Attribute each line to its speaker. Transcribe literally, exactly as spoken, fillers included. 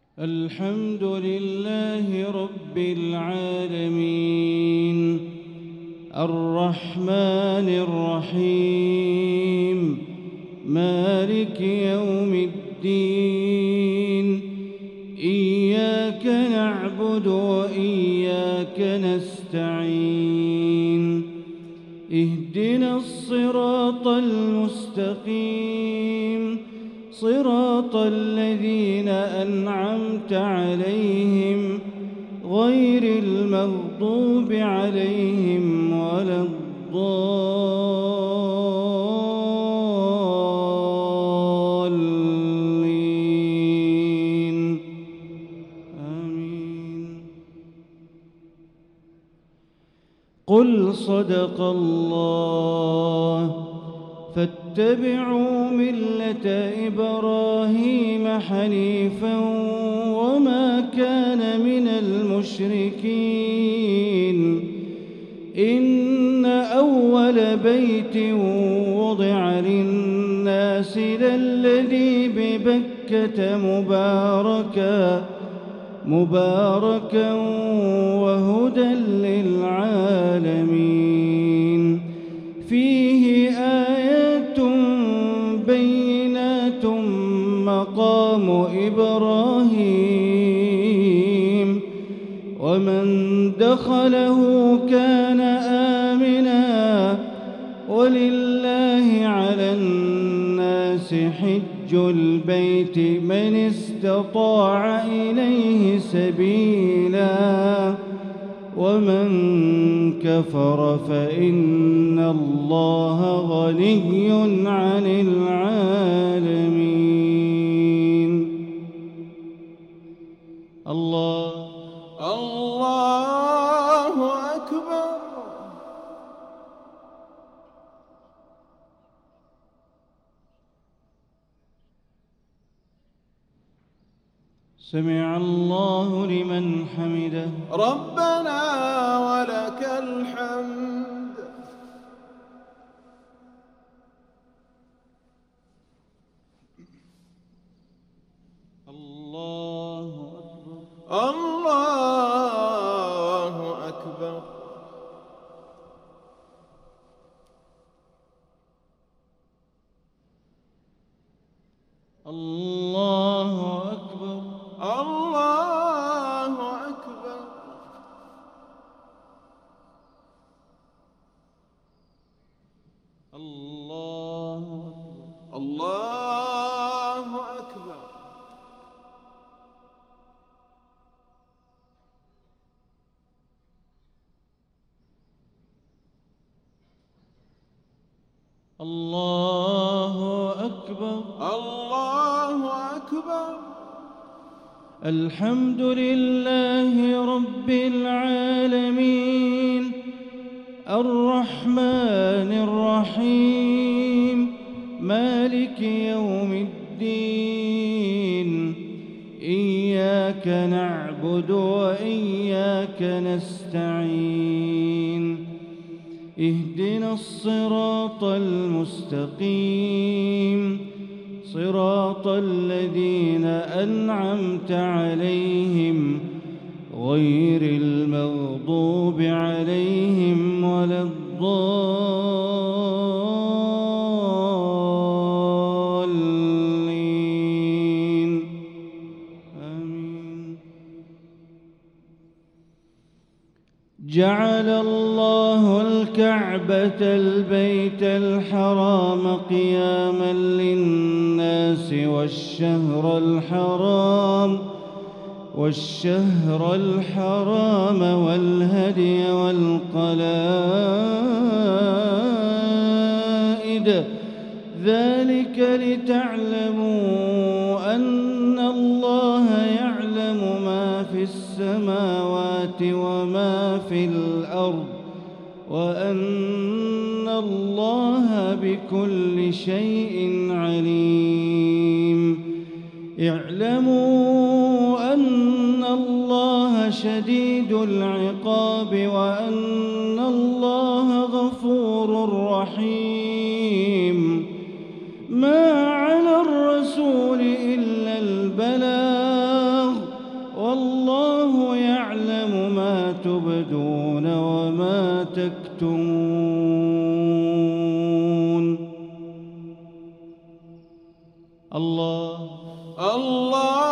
Speaker 1: الحمد لله رب العالمين الرحمن الرحيم مالك يوم الدين إياك نعبد وإياك نستعين اهدنا الصراط المستقيم صراط الذين أنعمت عليهم غير المغضوب عليهم ولا الضالين آمين. قل صدق الله فاتبعوا ملة إبراهيم حنيفا وما كان من المشركين إن أول بيت وضع للناس للذي ببكة مباركا مباركا وهدى للعالمين فيه آيات بينات مقام إبراهيم ومن دخله كان آمنا ولله على الناس حج البيت من استطاع إليه سبيلا ومن كفر فإن الله غني عن العالمين. الله
Speaker 2: الله أكبر.
Speaker 1: سمع الله لمن حمده
Speaker 2: ربنا ولك الحمد.
Speaker 1: الله أكبر.
Speaker 2: الله أكبر.
Speaker 1: الله أكبر.
Speaker 2: الله أكبر.
Speaker 1: الله أكبر.
Speaker 2: الله أكبر.
Speaker 1: الله أكبر.
Speaker 2: الله أكبر.
Speaker 1: الحمد لله رب العالمين الرحمن الرحيم مالك يوم الدين إياك نعبد وإياك نستعين اهدنا الصراط المستقيم صراط الذين أنعمت عليهم غير المغضوب عليهم ولا الضالين آمين. جعل الله الكعبة البيت الحرام قياما للناس والشهر الحرام والشهر الحرام والهدي والقلائد ذلك لتعلموا أن الله يعلم ما في السماوات وما في الأرض وأن الله بكل شيء عليم. اعلموا أن الله شديد العقاب وأن الله غفور رحيم. ما على الرسول إلا البلاغ والله يعلم ما تبدون وما تكتمون. الله
Speaker 2: الله